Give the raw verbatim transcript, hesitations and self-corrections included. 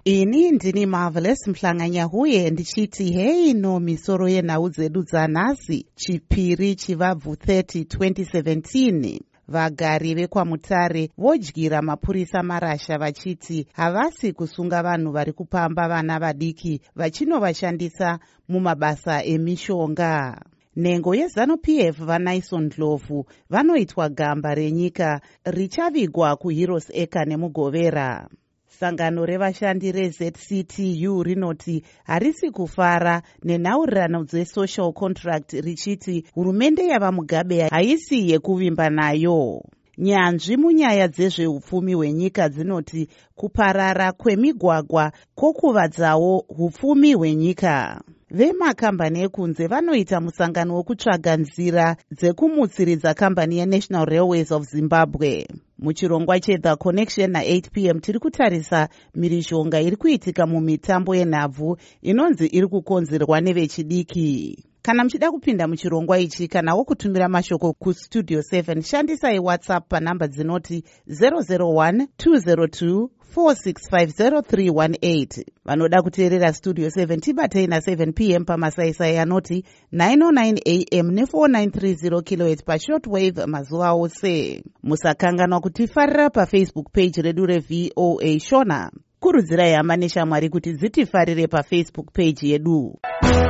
Ini ndini Marvelous Mhlanganyahuye ndichiti hei no misoro yenhau dzedu dzanhasi chipiri chivabvu thirty twenty seventeen. Vagari vekwaMutare vodyira mapurisa marasha vachiti havasi kusunga vanhu vari kupamba vana vadiki vachinovashandisa mumabasa emishonga. Nhengo yeZanu-P F vaNaison Ndlovu vanoitwa gamba renyika richavigwa kuHeroes Acre nemuGovera. Sangano revashandi reZ C T U rinoti harisi kufara nenhaurirano dzesocial contract richiti hurumende yavaMugabe haisi yekuvimba nayo. Nyanzvi munyaya dzezveupfumi hwenyika dzinoti kuparara kwemigwagwa kwokuvadzawo hupfumi hwenyika. Vemakambani ekunze vanoita musangano wekutsvaga nzira dzekumutsiridza kambani yeNational Railways of Zimbabwe. Muchirongwa cheThe Connection na-eight p m tiri kutarisa mhirizhonga iri kuitika mumitambo yenhabvu inonzi iri kukonzerwa nevechidiki. Kana muchida kupinda muchirongwa ichi kana wokutumira mashoko kustudio seven shandisai WhatsApp panhamba dzinoti zero zero one two zero two four six five zero three one eight. Vanoda kuteerera Studio seven tibatei na seven p m pamasaisai anoti nine oh nine a m ne four nine three zero kilohertz pashortwave mazuva ose. Musakanganwa kutifarira paFacebook page redu reV O A Shona. Kurudzirai hama neshamwari kuti dzitifarire paFacebook page yedu.